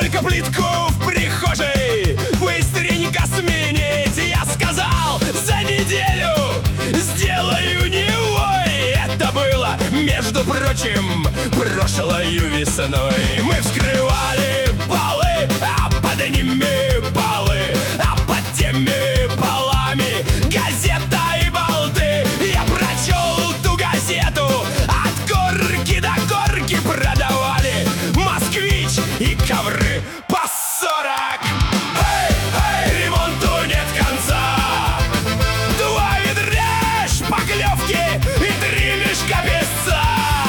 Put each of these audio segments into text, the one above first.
только плитку в прихожей быстренько сменить. Я сказал, за неделю сделаю не вой. Это было, между прочим, прошлою весной. Мы вскрывали полы, а под ними полы, а под теми полами газета и болты. Я прочел ту газету от горки до горки. Продавали москвич и ковры по 40. Эй, ремонту нет конца. 2 ведра шпаклевки и 3 мешка песца.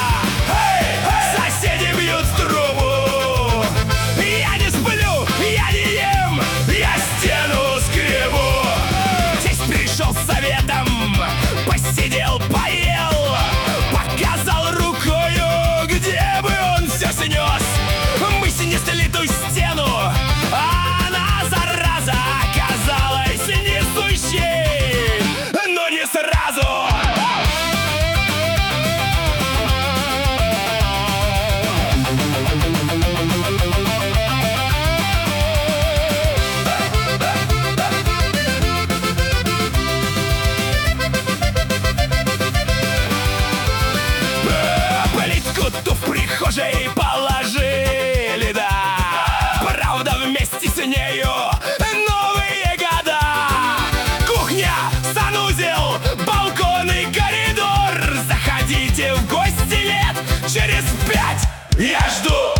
Соседи бьют в трубу. Я не сплю, я не ем, я стену скребу. Здесь пришел с советом, посидел, поел, показал рукою, где бы он все снес. Мы снесли ту стену, а она, зараза, оказалась несущей, но не сразу. Плитку ту в прихожей положили, да. Правда, вместе с нею новые года. Кухня, санузел, балкон и коридор. Заходите в гости лет через 5, я жду.